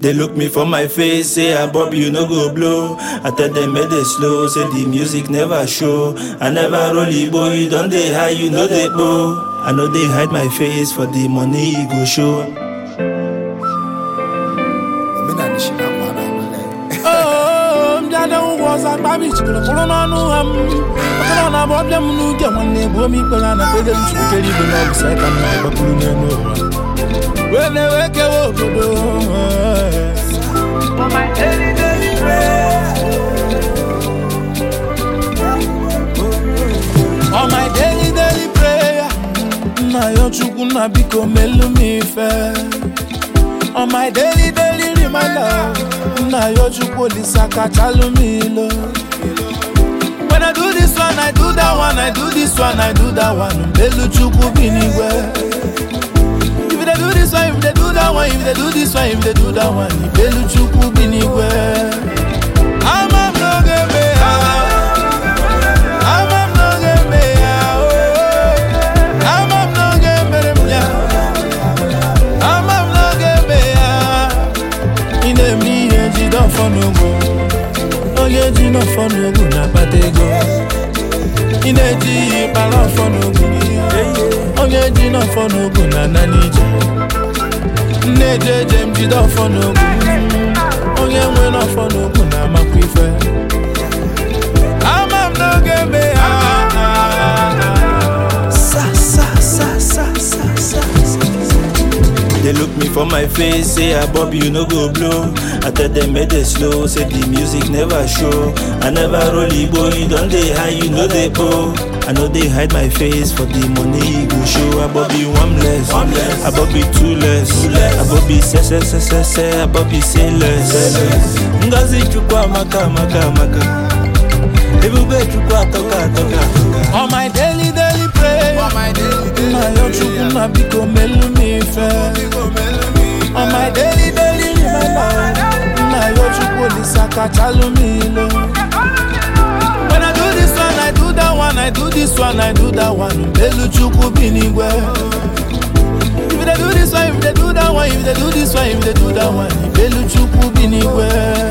They look me for my face, say I Bob you no go blow. I tell them make they slow, say the music never show. I never roll it, boy, you don't they hide, you know they bow. I know they hide my face for the money you go show. Oh, Mjada was a baby chicken, put on a problem, no get one neighbor, me, but I'm a good to carry the love second, but when they wake up, on my daily prayer. On my daily prayer, na yo chukuna biko melu mi fe. On my daily reminder, na yo chukoli saka chalu mi lo. When I do this one, I do that one, I do this one, I do that one. Melu chuku biniwe. If they do this one, if they do that one, if they do this one, if they do that one, Melu chuku biniwe. I'm not gonna be no for no good na patego. Ineji para for no good. Onyeji no for no good na nanije. Neje jemji do for no good. Onyewe no for no good na makwife. Amam no gembe They look me for my face, say I Bob you no go blow. I tell them make they slow, say the music never show. I never roll it, boy, you don't they hide, you know they bow. I know they hide my face for the money you go show. I Bob you one less, I Bob you two less, I Bob you say, I Bob you say less. Ngazi chukwa maka. Ebube chukwa toka. On my daily prayer, na yo chukuna biko melu mi fe. On my daily remember, na yo chukoli saka chalu mi lo. When I do this one, I do that one, I do this one, I do that one. Melu chuku biniwe. If they do this one, if they do that one, if they do this one, if they do that one, Melu chuku biniwe.